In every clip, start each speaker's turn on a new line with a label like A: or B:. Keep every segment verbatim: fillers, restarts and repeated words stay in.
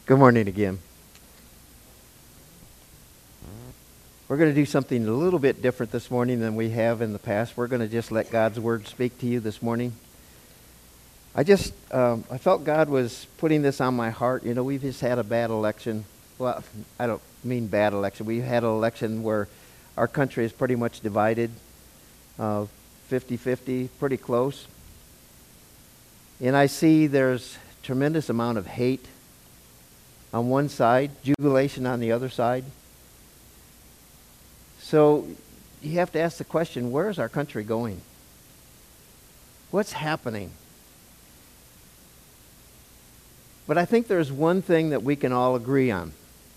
A: Good morning again. We're going to do something a little bit different this morning than we have in the past. We're going to just let God's word speak to you this morning. I just, um, I felt God was putting this on my heart. You know, we've just had a bad election. Well, I don't mean bad election. We've had an election where our country is pretty much divided, uh, fifty-fifty, pretty close. And I see there's tremendous amount of hate on one side, jubilation on the other side. So you have to ask the question, where is our country going? What's happening? But I think there's one thing that we can all agree on.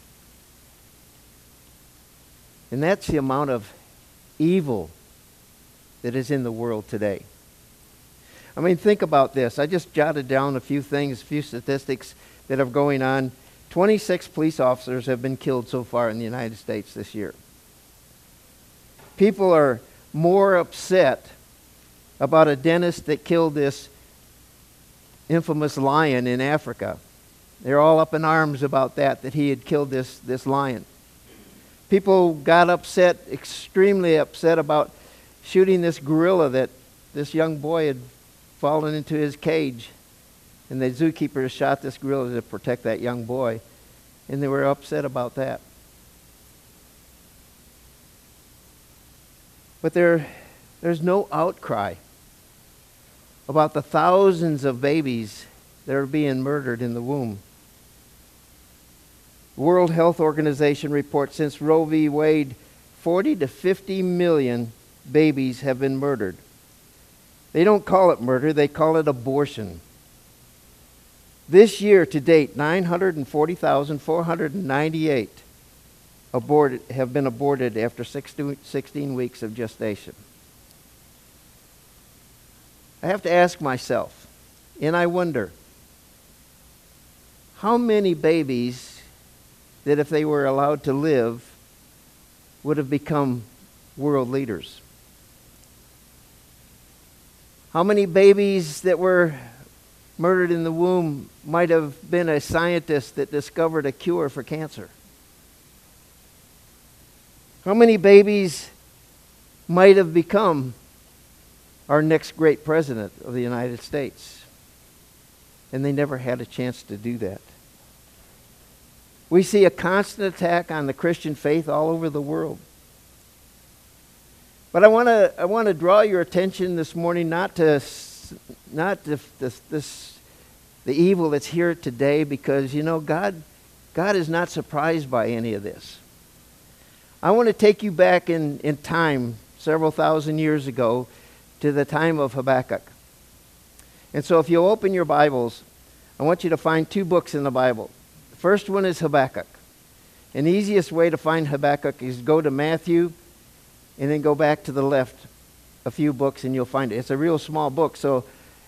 A: And that's the amount of evil that is in the world today. I mean, think about this. I just jotted down a few things, a few statistics that are going on. twenty-six police officers have been killed so far in the United States this year. People are more upset about a dentist that killed this infamous lion in Africa. They're all up in arms about that, that he had killed this, this lion. People got upset, extremely upset about shooting this gorilla that this young boy had fallen into his cage. And the zookeeper shot this gorilla to protect that young boy. And they were upset about that. But there, there's no outcry about the thousands of babies that are being murdered in the womb. The World Health Organization reports since Roe v. Wade, forty to fifty million babies have been murdered. They don't call it murder, they call it abortion. This year to date, nine hundred forty thousand four hundred ninety-eight aborted, have been aborted after sixteen weeks of gestation. I have to ask myself, and I wonder, how many babies that if they were allowed to live would have become world leaders? How many babies that were murdered in the womb might have been a scientist that discovered a cure for cancer? How many babies might have become our next great president of the United States? And they never had a chance to do that. We see a constant attack on the Christian faith all over the world. But I want to I want to draw your attention this morning not to not to this, this the evil that's here today, because you know God God is not surprised by any of this. I want to take you back in, in time several thousand years ago to the time of Habakkuk. And so if you'll open your Bibles, I want you to find two books in the Bible. The first one is Habakkuk. And the easiest way to find Habakkuk is go to Matthew and then go back to the left a few books and you'll find it. It's a real small book, so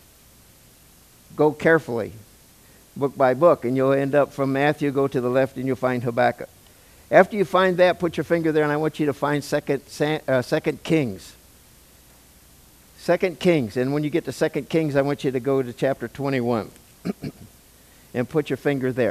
A: go carefully, book by book, and you'll end up from Matthew, go to the left, and you'll find Habakkuk. After you find that, put your finger there, and I want you to find Second, uh, Second Kings. Second Kings, and when you get to Second Kings, I want you to go to chapter twenty-one and put your finger there.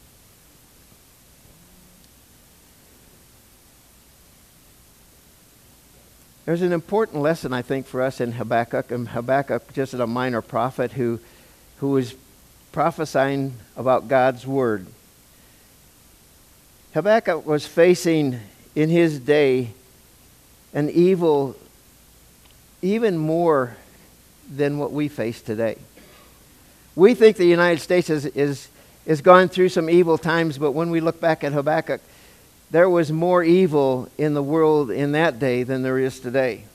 A: There's an important lesson, I think, for us in Habakkuk. And Habakkuk, just a minor prophet who, who was prophesying about God's word. Habakkuk was facing, in his day, an evil even more than what we face today. We think the United States is, is, is gone through some evil times, but when we look back at Habakkuk, there was more evil in the world in that day than there is today.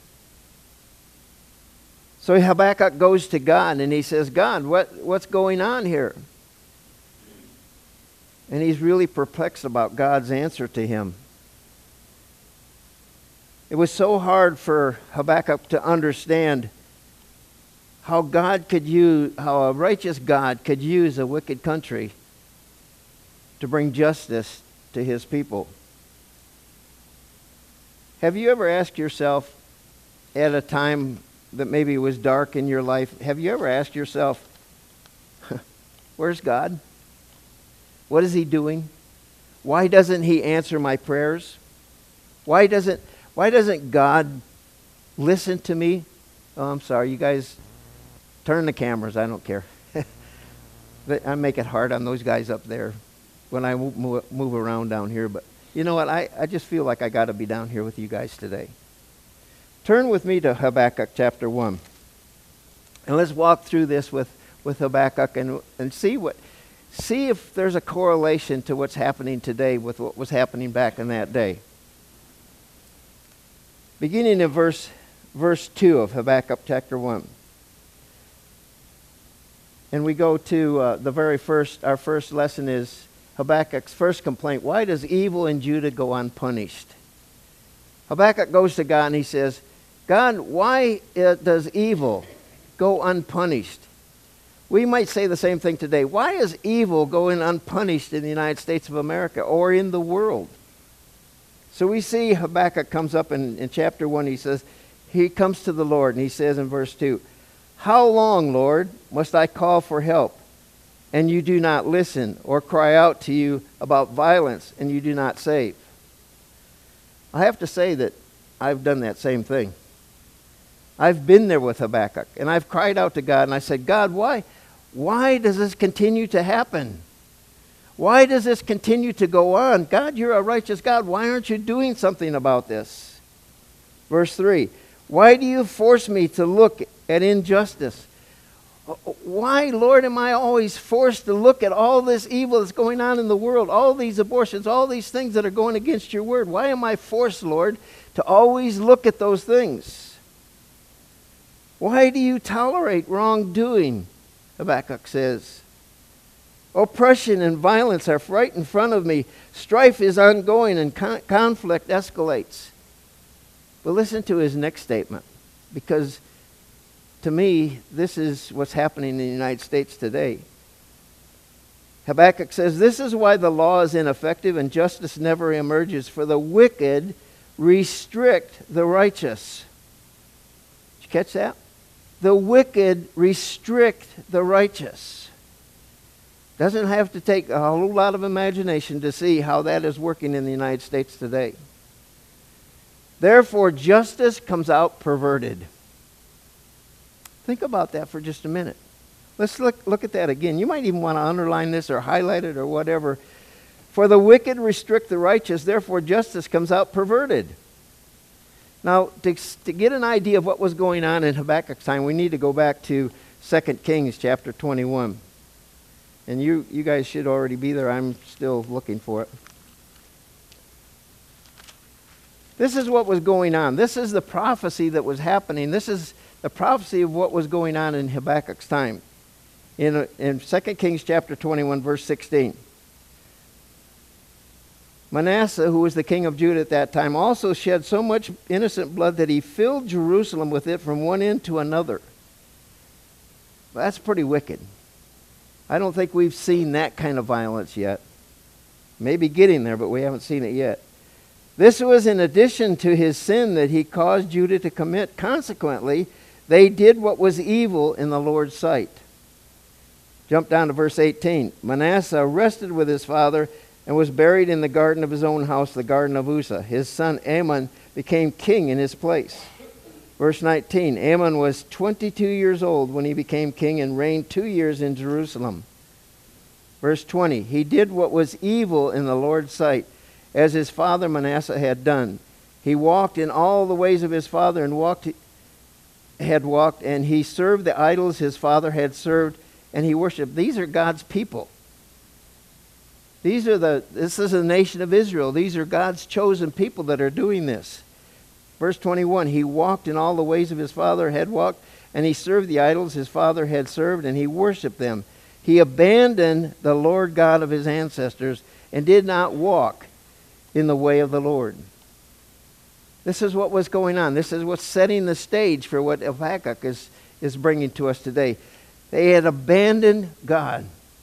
A: So Habakkuk goes to God and he says, God, what, what's going on here? And he's really perplexed about God's answer to him. It was so hard for Habakkuk to understand how God could use, how a righteous God could use a wicked country to bring justice to his people. Have you ever asked yourself at a time that maybe was dark in your life, have you ever asked yourself, where's God? What is he doing? Why doesn't he answer my prayers? Why doesn't why doesn't God listen to me? Oh, I'm sorry, you guys turn the cameras, I don't care. I make it hard on those guys up there when I move, move around down here, but you know what, I, I just feel like I got to be down here with you guys today. Turn with me to Habakkuk chapter one. And let's walk through this with, with Habakkuk and, and see what see if there's a correlation to what's happening today with what was happening back in that day. Beginning in verse verse two of Habakkuk chapter one. And we go to uh, the very first, our first lesson is Habakkuk's first complaint. Why does evil in Judah go unpunished? Habakkuk goes to God and he says, God, why uh, does evil go unpunished? We might say the same thing today. Why is evil going unpunished in the United States of America or in the world? So we see Habakkuk comes up in, in chapter one. He says, he comes to the Lord and he says in verse two, how long, Lord, must I call for help, and you do not listen, or cry out to you about violence, and you do not save? I have to say that I've done that same thing. I've been there with Habakkuk, and I've cried out to God, and I said, God, why, why does this continue to happen? Why does this continue to go on? God, you're a righteous God. Why aren't you doing something about this? Verse three, why do you force me to look at injustice? Why, Lord, am I always forced to look at all this evil that's going on in the world, all these abortions, all these things that are going against your word? Why am I forced, Lord, to always look at those things? Why do you tolerate wrongdoing? Habakkuk says. Oppression and violence are right in front of me. Strife is ongoing and con- conflict escalates. But listen to his next statement, because to me, this is what's happening in the United States today. Habakkuk says, this is why the law is ineffective and justice never emerges, for the wicked restrict the righteous. Did you catch that? The wicked restrict the righteous. Doesn't have to take a whole lot of imagination to see how that is working in the United States today. Therefore, justice comes out perverted. Think about that for just a minute. Let's look, look at that again. You might even want to underline this or highlight it or whatever. For the wicked restrict the righteous, therefore justice comes out perverted. Now, to, to get an idea of what was going on in Habakkuk's time, we need to go back to Second Kings chapter twenty-one. And you, you guys should already be there. I'm still looking for it. This is what was going on. This is the prophecy that was happening. This is the prophecy of what was going on in Habakkuk's time. In, in Second Kings chapter twenty-one, verse sixteen. Manasseh, who was the king of Judah at that time, also shed so much innocent blood that he filled Jerusalem with it from one end to another. That's pretty wicked. I don't think we've seen that kind of violence yet. Maybe getting there, but we haven't seen it yet. This was in addition to his sin that he caused Judah to commit. Consequently, they did what was evil in the Lord's sight. Jump down to verse eighteen. Manasseh rested with his father and was buried in the garden of his own house, the garden of Uzzah. His son Amon became king in his place. Verse nineteen. Amon was twenty-two years old when he became king and reigned two years in Jerusalem. Verse twenty. He did what was evil in the Lord's sight, as his father Manasseh had done. He walked in all the ways of his father and walked had walked, and he served the idols his father had served, and he worshipped. These are God's people. These are the, this is the nation of Israel. These are God's chosen people that are doing this. Verse twenty-one, he walked in all the ways of his father had walked, and he served the idols his father had served, and he worshipped them. He abandoned the Lord God of his ancestors and did not walk in the way of the Lord. This is what was going on. This is what's setting the stage for what Habakkuk is, is bringing to us today. They had abandoned God.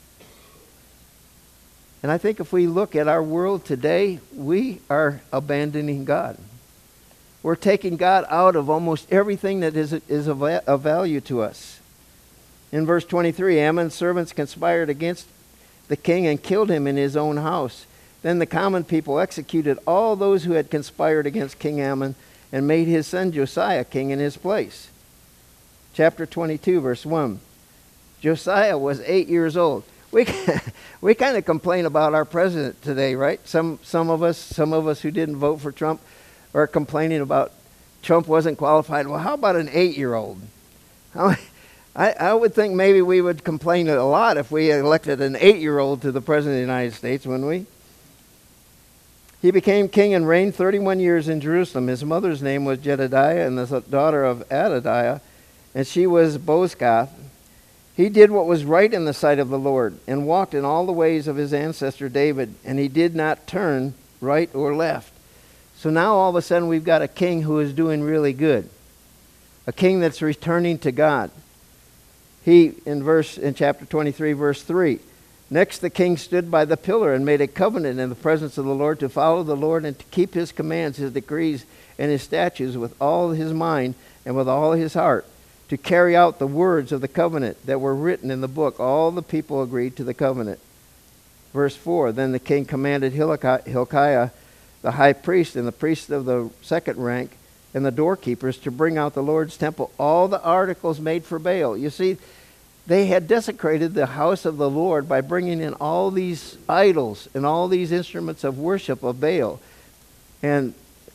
A: And I think if we look at our world today, we are abandoning God. We're taking God out of almost everything that is, is of, of value to us. In verse twenty-three, Ammon's servants conspired against the king and killed him in his own house. Then the common people executed all those who had conspired against King Amon and made his son Josiah king in his place. Chapter twenty-two, verse one. Josiah was eight years old. We we kind of complain about our president today, right? Some some of us, some of us who didn't vote for Trump are complaining about Trump wasn't qualified. Well, how about an eight-year-old? How, I, I would think maybe we would complain a lot if we elected an eight-year-old to the President of the United States, wouldn't we? He became king and reigned thirty-one years in Jerusalem. His mother's name was Jedidiah, and the daughter of Adadiah, and she was Bozkath. He did what was right in the sight of the Lord, and walked in all the ways of his ancestor David, and he did not turn right or left. So now all of a sudden we've got a king who is doing really good. A king that's returning to God. He, in verse in chapter twenty-three, verse three, next the king stood by the pillar and made a covenant in the presence of the Lord to follow the Lord and to keep his commands, his decrees, and his statutes with all his mind and with all his heart, to carry out the words of the covenant that were written in the book. All the people agreed to the covenant. Verse four, then the king commanded Hilkiah, the high priest, and the priest of the second rank, and the doorkeepers to bring out the Lord's temple all the articles made for Baal. You see, they had desecrated the house of the Lord by bringing in all these idols and all these instruments of worship of Baal. And,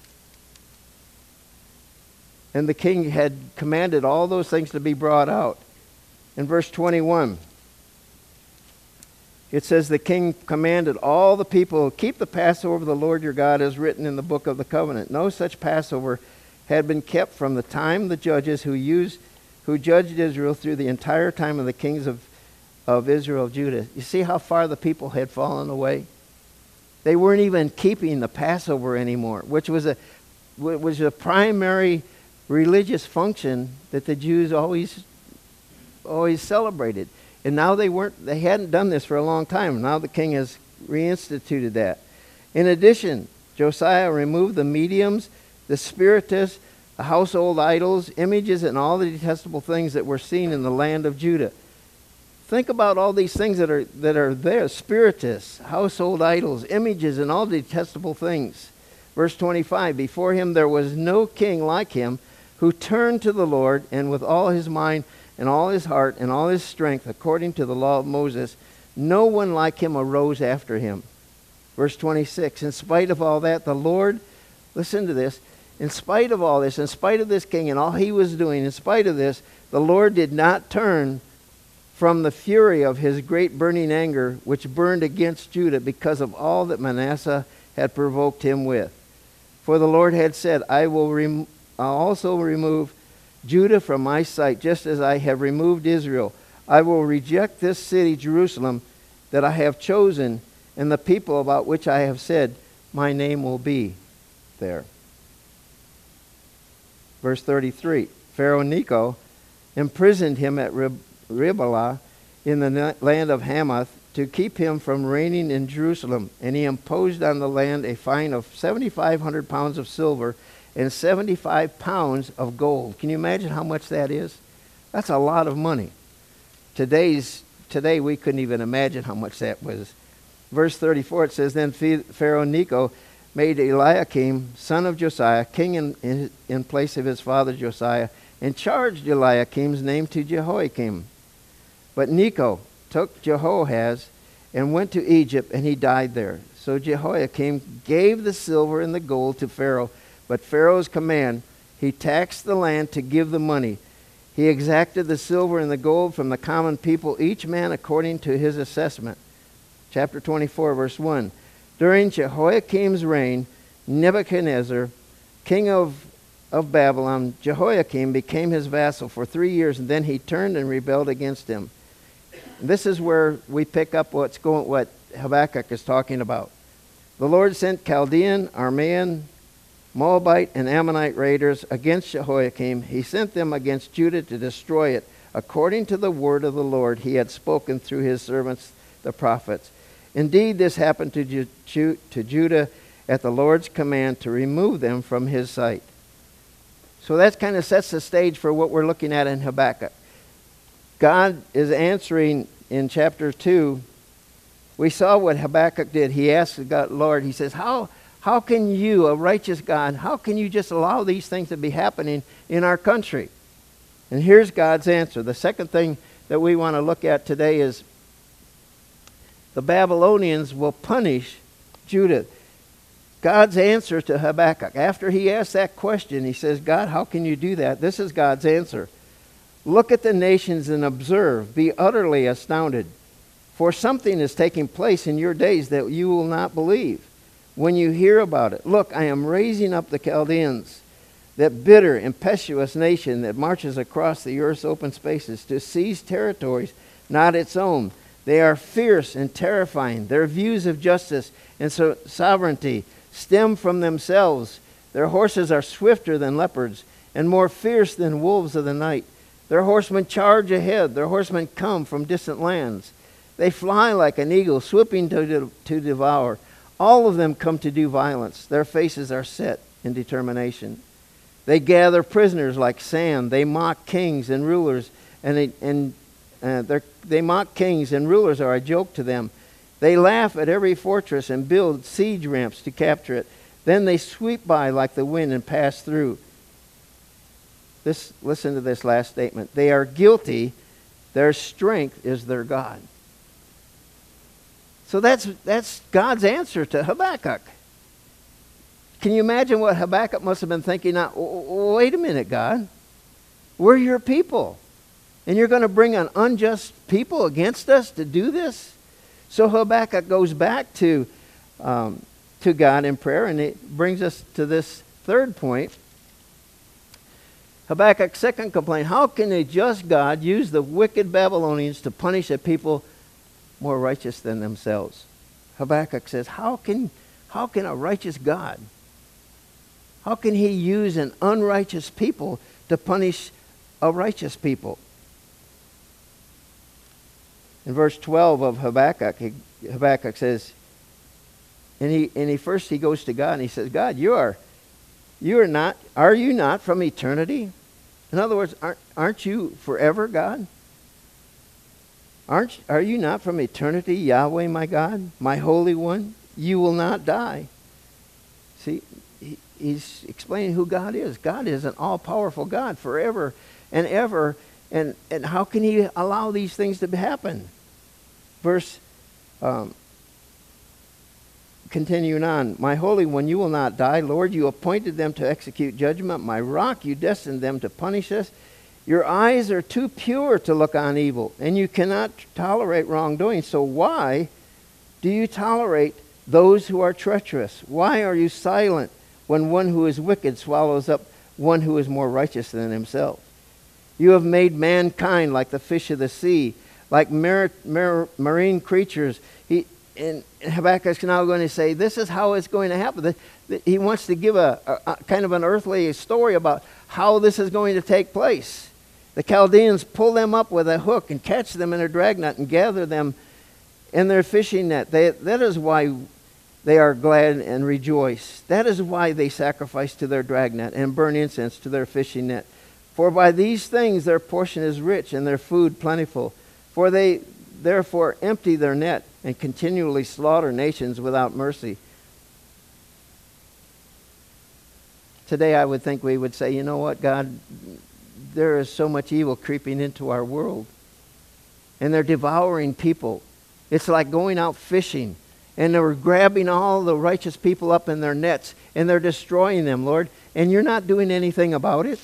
A: and the king had commanded all those things to be brought out. In verse twenty-one, it says, the king commanded all the people, keep the Passover of the Lord your God as written in the book of the covenant. No such Passover had been kept from the time the judges who used who judged Israel through the entire time of the kings of, of Israel, Judah. You see how far the people had fallen away? They weren't even keeping the Passover anymore, which was a which was a primary religious function that the Jews always always celebrated. And now they weren't they hadn't done this for a long time. Now the king has reinstituted that. In addition, Josiah removed the mediums, the spiritists, the household idols, images, and all the detestable things that were seen in the land of Judah. Think about all these things that are that are there: spiritists, household idols, images, and all detestable things. Verse twenty-five, before him there was no king like him, who turned to the Lord, and with all his mind and all his heart and all his strength, according to the law of Moses. No one like him arose after him. Verse twenty-six, in spite of all that, the Lord, listen to this, in spite of all this, in spite of this king and all he was doing, in spite of this, the Lord did not turn from the fury of his great burning anger, which burned against Judah because of all that Manasseh had provoked him with. For the Lord had said, I will rem- I'll also remove Judah from my sight, just as I have removed Israel. I will reject this city, Jerusalem, that I have chosen, and the people about which I have said, my name will be there. Verse thirty-three, Pharaoh Necho imprisoned him at Rib- Riblah in the land of Hamath to keep him from reigning in Jerusalem, and he imposed on the land a fine of seventy-five hundred pounds of silver and seventy-five pounds of gold. Can you imagine how much that is? That's a lot of money. Today's today we couldn't even imagine how much that was. Verse thirty-four, it says, then Pharaoh Necho made Eliakim, son of Josiah, king in, in, in place of his father Josiah, and charged Eliakim's name to Jehoiakim. But Necho took Jehoahaz and went to Egypt, and he died there. So Jehoiakim gave the silver and the gold to Pharaoh, but Pharaoh's command, he taxed the land to give the money. He exacted the silver and the gold from the common people, each man according to his assessment. Chapter twenty-four, verse one. During Jehoiakim's reign, Nebuchadnezzar, king of, of Babylon, Jehoiakim became his vassal for three years, and then he turned and rebelled against him. This is where we pick up what's going, what Habakkuk is talking about. The Lord sent Chaldean, Aramean, Moabite, and Ammonite raiders against Jehoiakim. He sent them against Judah to destroy it, according to the word of the Lord he had spoken through his servants, the prophets. Indeed, this happened to, Ju- Ju- to Judah at the Lord's command to remove them from his sight. So that kind of sets the stage for what we're looking at in Habakkuk. God is answering in chapter two We saw what Habakkuk did. He asked the God, Lord, he says, how, how can you, a righteous God, how can you just allow these things to be happening in our country? And here's God's answer. The second thing that we want to look at today is the Babylonians will punish Judah. God's answer to Habakkuk. After he asked that question, he says, God, how can you do that? This is God's answer. Look at the nations and observe. Be utterly astounded. For something is taking place in your days that you will not believe when you hear about it. Look, I am raising up the Chaldeans, that bitter, impetuous nation that marches across the earth's open spaces to seize territories not its own. They are fierce and terrifying. Their views of justice and so sovereignty stem from themselves. Their horses are swifter than leopards and more fierce than wolves of the night. Their horsemen charge ahead. Their horsemen come from distant lands. They fly like an eagle, swooping to, de- to devour. All of them come to do violence. Their faces are set in determination. They gather prisoners like sand. They mock kings and rulers, and they, and uh, they mock kings and rulers are a joke to them. They laugh at every fortress and build siege ramps to capture it. Then they sweep by like the wind and pass through. This, listen to this last statement. They are guilty. Their strength is their God. So that's, that's God's answer to Habakkuk. Can you imagine what Habakkuk must have been thinking? Now, wait a minute, God. We're your people. And you're going to bring an unjust people against us to do this? So Habakkuk goes back to, um, to God in prayer, and it brings us to this third point. Habakkuk's second complaint: how can a just God use the wicked Babylonians to punish a people more righteous than themselves? Habakkuk says, how can, how can a righteous God, how can he use an unrighteous people to punish a righteous people? In verse twelve of Habakkuk, he, Habakkuk says, and he and he first he goes to God and he says, God, you are you are not are you not from eternity? In other words, aren't aren't you forever, God? Aren't are you not from eternity, Yahweh, my God, my Holy One? You will not die. See, he, he's explaining who God is. God is an all-powerful God forever and ever. And, and how can he allow these things to happen? Verse, um, continuing on, my Holy One, you will not die. Lord, you appointed them to execute judgment. My rock, you destined them to punish us. Your eyes are too pure to look on evil, and you cannot tolerate wrongdoing. So why do you tolerate those who are treacherous? Why are you silent when one who is wicked swallows up one who is more righteous than himself? You have made mankind like the fish of the sea, like mar- mar- marine creatures. He, and Habakkuk's now going to say, this is how it's going to happen. The, the, he wants to give a, a, a kind of an earthly story about how this is going to take place. The Chaldeans pull them up with a hook and catch them in a dragnet and gather them in their fishing net. They, that is why they are glad and rejoice. That is why they sacrifice to their dragnet and burn incense to their fishing net. For by these things their portion is rich and their food plentiful. For they therefore empty their net and continually slaughter nations without mercy. Today I would think we would say, you know what, God, there is so much evil creeping into our world. And they're devouring people. It's like going out fishing. And they're grabbing all the righteous people up in their nets. And they're destroying them, Lord. And you're not doing anything about it.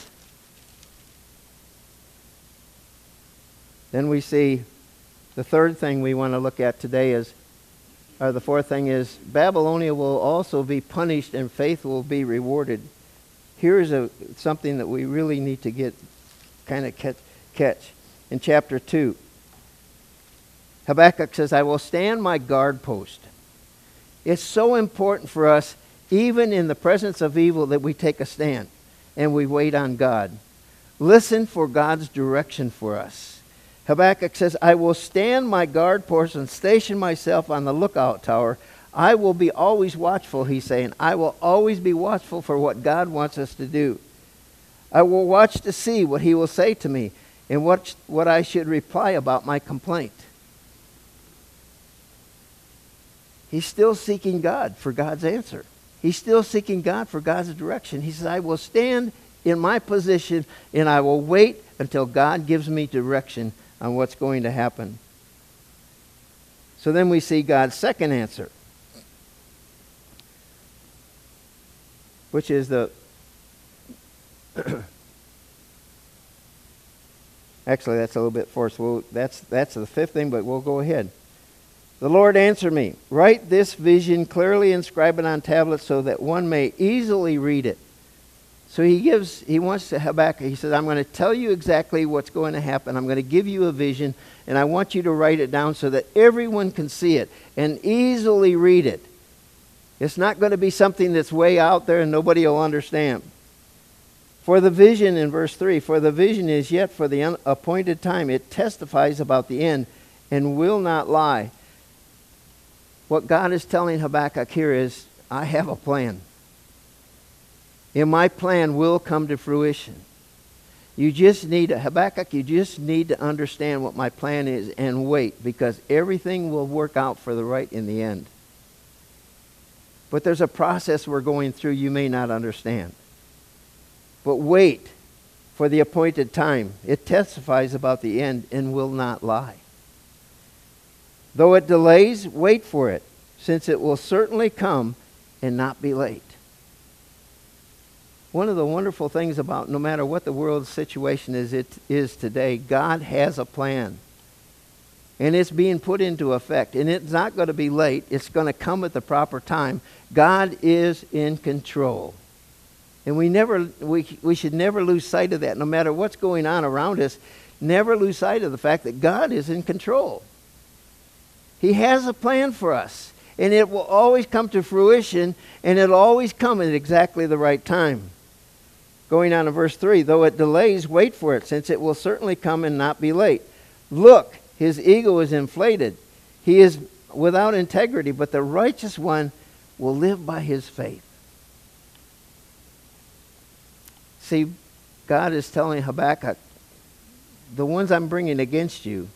A: Then we see the third thing we want to look at today is, or the fourth thing is, Babylonia will also be punished and faith will be rewarded. Here's a, something that we really need to get, kind of catch, catch. In chapter two, Habakkuk says, I will stand my guard post. It's so important for us, even in the presence of evil, that we take a stand and we wait on God. Listen for God's direction for us. Habakkuk says, I will stand my guard post and station myself on the lookout tower. I will be always watchful, he's saying. I will always be watchful for what God wants us to do. I will watch to see what he will say to me and what, what I should reply about my complaint. He's still seeking God for God's answer. He's still seeking God for God's direction. He says, I will stand in my position and I will wait until God gives me direction on what's going to happen. So then we see God's second answer, which is the actually that's a little bit forceful. That's that's the fifth thing, but we'll go ahead. The Lord answered me, write this vision clearly, inscribe it on tablets so that one may easily read it. So he gives, he wants to Habakkuk, he says, I'm going to tell you exactly what's going to happen. I'm going to give you a vision, and I want you to write it down so that everyone can see it and easily read it. It's not going to be something that's way out there and nobody will understand. For the vision, in verse three, for the vision is yet for the appointed time. It testifies about the end and will not lie. What God is telling Habakkuk here is, I have a plan. And my plan will come to fruition. You just need, Habakkuk, you just need to understand what my plan is and wait, because everything will work out for the right in the end. But there's a process we're going through you may not understand. But wait for the appointed time. It testifies about the end and will not lie. Though it delays, wait for it, since it will certainly come and not be late. One of the wonderful things about no matter what the world's situation is, it is today, God has a plan. And it's being put into effect. And it's not going to be late. It's going to come at the proper time. God is in control. And we never we we should never lose sight of that. No matter what's going on around us, never lose sight of the fact that God is in control. He has a plan for us, and it will always come to fruition, and it'll always come at exactly the right time. Going on to verse three, though it delays, wait for it, since it will certainly come and not be late. Look, his ego is inflated. He is without integrity, but the righteous one will live by his faith. See, God is telling Habakkuk, the ones I'm bringing against you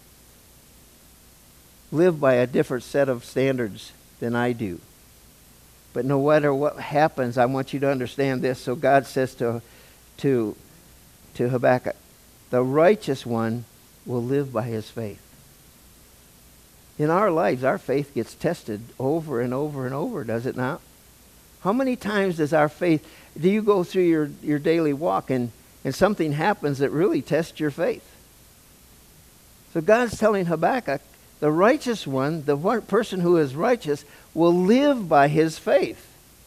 A: live by a different set of standards than I do. But no matter what happens, I want you to understand this. So God says to, to, to Habakkuk, the righteous one will live by his faith. In our lives, our faith gets tested over and over and over, does it not? How many times does our faith, do you go through your, your daily walk and, and something happens that really tests your faith? So God's telling Habakkuk, the righteous one, the one person who is righteous, will live by his faith.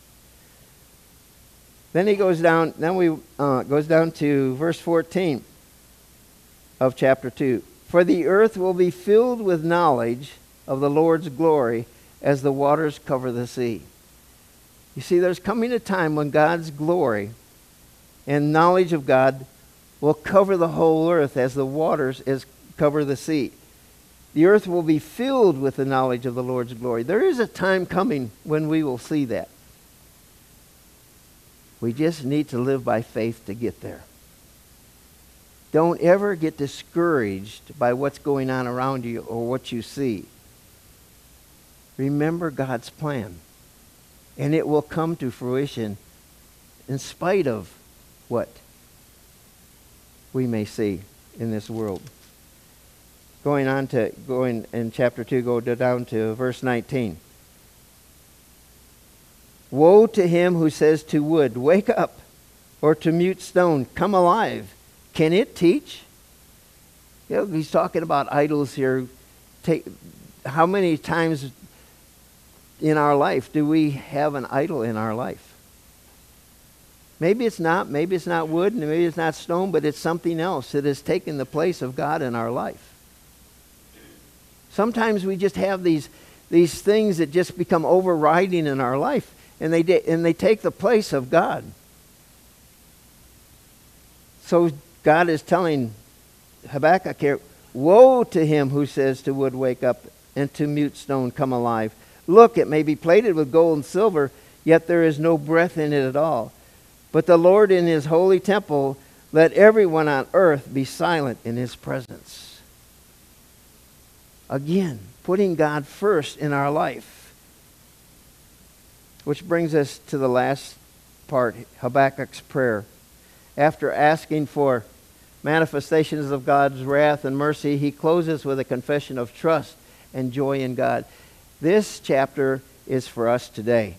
A: Then he goes down, then we uh, goes down to verse fourteen of chapter two. For the earth will be filled with knowledge of the Lord's glory as the waters cover the sea. You see, there's coming a time when God's glory and knowledge of God will cover the whole earth as the waters as cover the sea. The earth will be filled with the knowledge of the Lord's glory. There is a time coming when we will see that. We just need to live by faith to get there. Don't ever get discouraged by what's going on around you or what you see. Remember God's plan. And it will come to fruition in spite of what we may see in this world. Going on to, going in chapter two, go down to verse nineteen. Woe to him who says to wood, wake up, or to mute stone, come alive. Can it teach? You know, he's talking about idols here. Take, how many times in our life do we have an idol in our life? Maybe it's not, maybe it's not wood, and maybe it's not stone, but it's something else that has taken the place of God in our life. Sometimes we just have these these things that just become overriding in our life, and they de- and they take the place of God. So God is telling Habakkuk here, woe to him who says to wood, wake up, and to mute stone, come alive. Look, it may be plated with gold and silver, yet there is no breath in it at all. But the Lord in his holy temple, let everyone on earth be silent in his presence. Again, putting God first in our life. Which brings us to the last part, Habakkuk's prayer. After asking for manifestations of God's wrath and mercy, he closes with a confession of trust and joy in God. This chapter is for us today.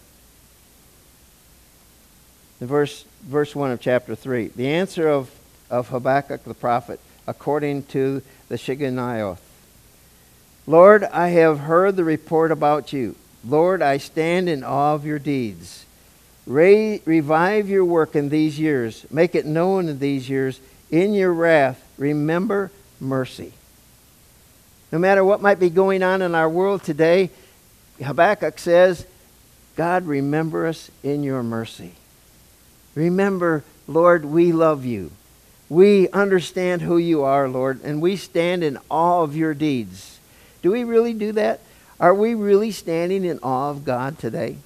A: In verse, verse one of chapter three, the answer of, of Habakkuk the prophet, according to the Shigionoth. Lord, I have heard the report about you. Lord, I stand in awe of your deeds. Re- revive your work in these years. Make it known in these years. In your wrath, remember mercy. No matter what might be going on in our world today, Habakkuk says, God, remember us in your mercy. Remember, Lord, we love you. We understand who you are, Lord, and we stand in awe of your deeds. Do we really do that? Are we really standing in awe of God today?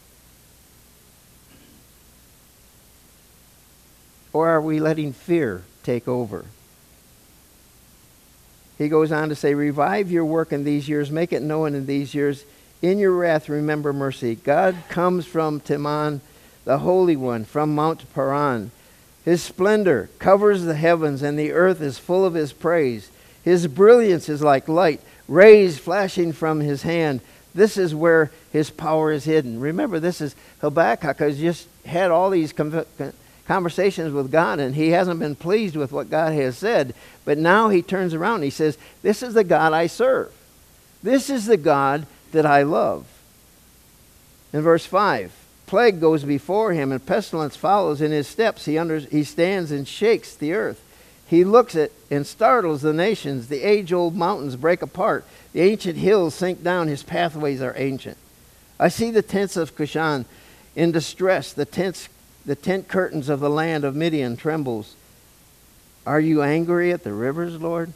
A: Or are we letting fear take over? He goes on to say, revive your work in these years, make it known in these years. In your wrath, remember mercy. God comes from Teman, the Holy One, from Mount Paran. His splendor covers the heavens, and the earth is full of his praise. His brilliance is like light, rays flashing from his hand. This is where his power is hidden. Remember, this is Habakkuk has just had all these com- conversations with God, and he hasn't been pleased with what God has said. But now he turns around and he says, this is the God I serve. This is the God that I love. In verse five, plague goes before him, and pestilence follows in his steps. He, under, he stands and shakes the earth. He looks at and startles the nations. The age-old mountains break apart. The ancient hills sink down. His pathways are ancient. I see the tents of Cushan in distress. The tents, the tent curtains of the land of Midian trembles. Are you angry at the rivers, Lord?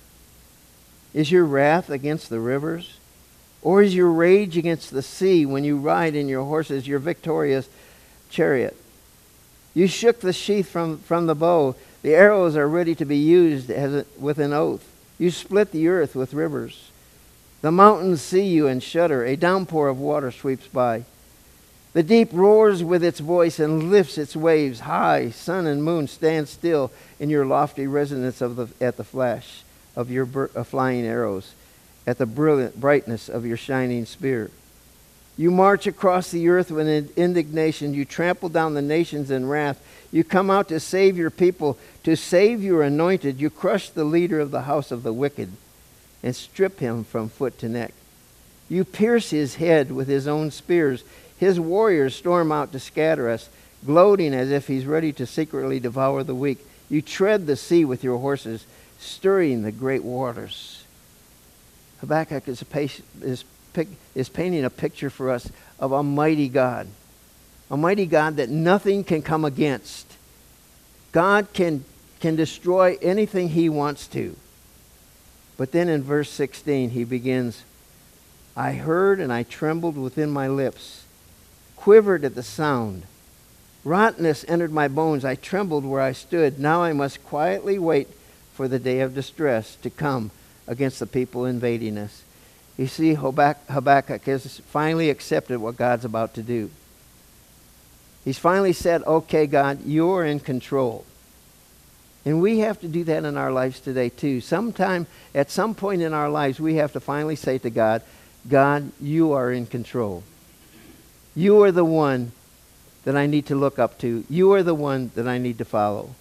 A: Is your wrath against the rivers? Or is your rage against the sea when you ride in your horses, your victorious chariot? You shook the sheath from, from the bow. The arrows are ready to be used as a, with an oath. You split the earth with rivers. The mountains see you and shudder. A downpour of water sweeps by. The deep roars with its voice and lifts its waves high. Sun and moon stand still in your lofty resonance of the, at the flash of your bur- uh, flying arrows, at the brilliant brightness of your shining spear. You march across the earth with indignation. You trample down the nations in wrath. You come out to save your people, to save your anointed. You crush the leader of the house of the wicked and strip him from foot to neck. You pierce his head with his own spears. His warriors storm out to scatter us, gloating as if he's ready to secretly devour the weak. You tread the sea with your horses, stirring the great waters. Habakkuk is, a patient, is, is painting a picture for us of a mighty God. A mighty God that nothing can come against. God can, can destroy anything he wants to. But then in verse sixteen, he begins, I heard and I trembled within my lips, quivered at the sound. Rottenness entered my bones. I trembled where I stood. Now I must quietly wait for the day of distress to come against the people invading us. You see, Habakkuk has finally accepted what God's about to do. He's finally said, okay, God, you're in control. And we have to do that in our lives today, too. Sometime, at some point in our lives, we have to finally say to God, God, you are in control. You are the one that I need to look up to. You are the one that I need to follow.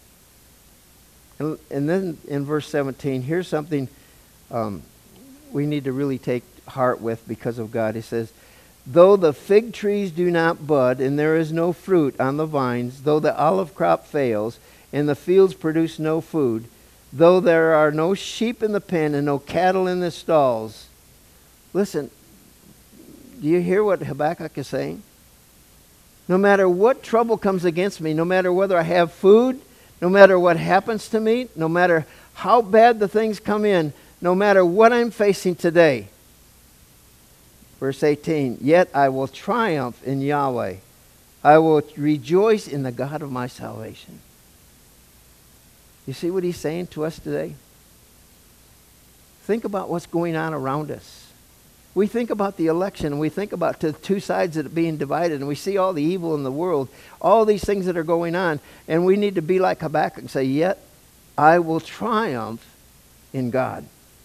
A: And, and then in verse seventeen, here's something um, we need to really take heart with because of God. He says, though the fig trees do not bud and there is no fruit on the vines, though the olive crop fails and the fields produce no food, though there are no sheep in the pen and no cattle in the stalls. Listen, do you hear what Habakkuk is saying? No matter what trouble comes against me, no matter whether I have food, no matter what happens to me, no matter how bad the things come in, no matter what I'm facing today. Verse eighteen, yet I will triumph in Yahweh. I will rejoice in the God of my salvation. You see what he's saying to us today? Think about what's going on around us. We think about the election, and we think about the two sides that are being divided, and we see all the evil in the world, all these things that are going on, and we need to be like Habakkuk and say, yet I will triumph in God.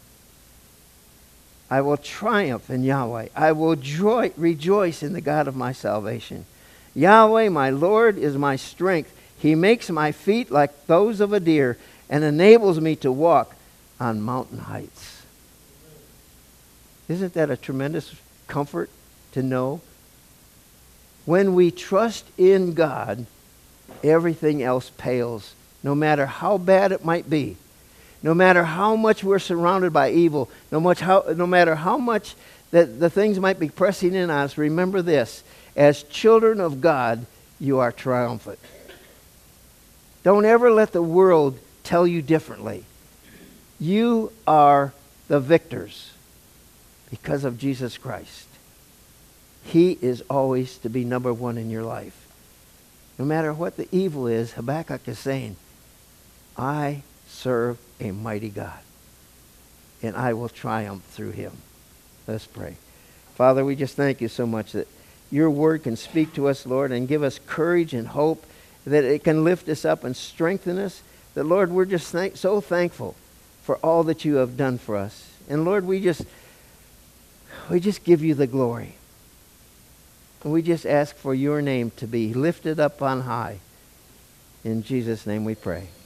A: I will triumph in Yahweh. I will joy, rejoice in the God of my salvation. Yahweh, my Lord, is my strength. He makes my feet like those of a deer and enables me to walk on mountain heights. Isn't that a tremendous comfort to know? When we trust in God, everything else pales, no matter how bad it might be. No matter how much we're surrounded by evil, no, much how, no matter how much that the things might be pressing in on us, remember this. As children of God, you are triumphant. Don't ever let the world tell you differently. You are the victors because of Jesus Christ. He is always to be number one in your life. No matter what the evil is, Habakkuk is saying, I serve a mighty God, and I will triumph through him. Let's pray. Father, we just thank you so much that your word can speak to us, Lord, and give us courage and hope, that it can lift us up and strengthen us. That, Lord, we're just thank- so thankful for all that you have done for us. And, Lord, we just, we just give you the glory. And we just ask for your name to be lifted up on high. In Jesus' name we pray.